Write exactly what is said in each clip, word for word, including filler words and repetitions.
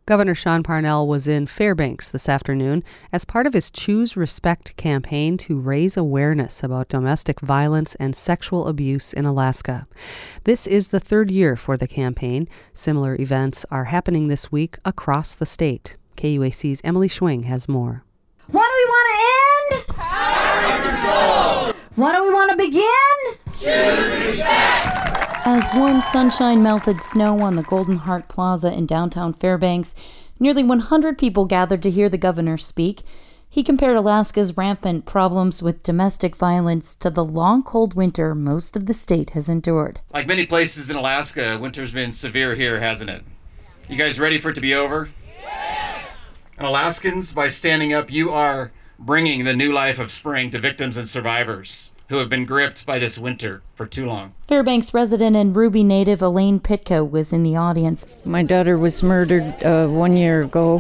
Governor Sean Parnell was in Fairbanks this afternoon as part of his Choose Respect campaign to raise awareness about domestic violence and sexual abuse in Alaska. This is the third year for the campaign. Similar events are happening this week across the state. K U A C's Emily Schwing has more. What do we want to end? Power control. What do we want to begin? Choose respect. As warm sunshine melted snow on the Golden Heart Plaza in downtown Fairbanks, nearly one hundred people gathered to hear the governor speak. He compared Alaska's rampant problems with domestic violence to the long, cold winter most of the state has endured. Like many places in Alaska, winter's been severe here, hasn't it? You guys ready for it to be over? Yes! And Alaskans, by standing up, you are bringing the new life of spring to victims and survivors who have been gripped by this winter for too long. Fairbanks resident and Ruby native Elaine Pitka was in the audience. My daughter was murdered uh, one year ago,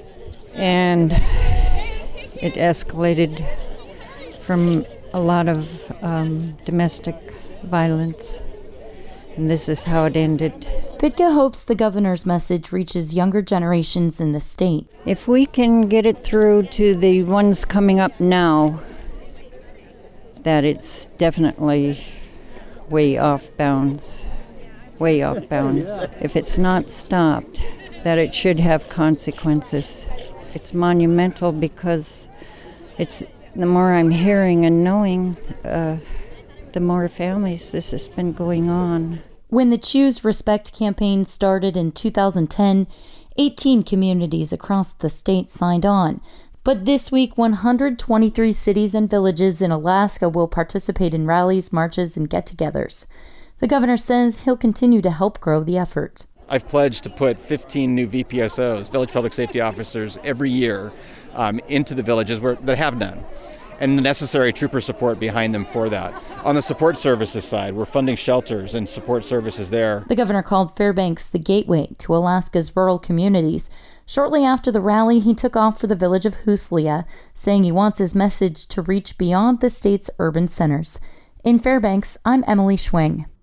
and it escalated from a lot of um, domestic violence, and this is how it ended. Pitka hopes the governor's message reaches younger generations in the state. If we can get it through to the ones coming up now, that it's definitely way off bounds, way off bounds. If it's not stopped, that it should have consequences. It's monumental because it's the more I'm hearing and knowing, uh, the more families this has been going on. When the Choose Respect campaign started in two thousand ten, eighteen communities across the state signed on. But this week, one hundred twenty-three cities and villages in Alaska will participate in rallies, marches, and get-togethers. The governor says he'll continue to help grow the effort. I've pledged to put fifteen new V P S Os, Village Public Safety Officers, every year um, into the villages where that have none, and the necessary trooper support behind them for that. On the support services side, we're funding shelters and support services there. The governor called Fairbanks the gateway to Alaska's rural communities. Shortly after the rally, he took off for the village of Huslia, saying he wants his message to reach beyond the state's urban centers. In Fairbanks, I'm Emily Schwing.